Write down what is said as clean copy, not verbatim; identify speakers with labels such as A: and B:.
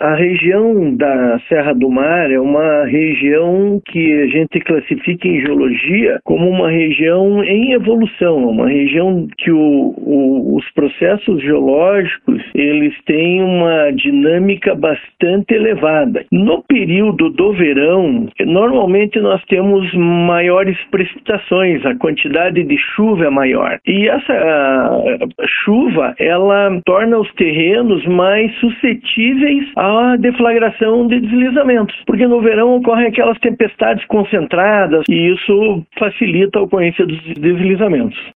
A: A região da Serra do Mar é uma região que a gente classifica em geologia como uma região em evolução, uma região que os processos geológicos eles têm uma dinâmica bastante elevada. No período do verão, normalmente nós temos maiores precipitações, a quantidade de chuva é maior. E essa chuva, ela torna os terrenos mais suscetíveis à deflagração de deslizamentos, porque no verão ocorrem aquelas tempestades concentradas e isso facilita a ocorrência dos deslizamentos.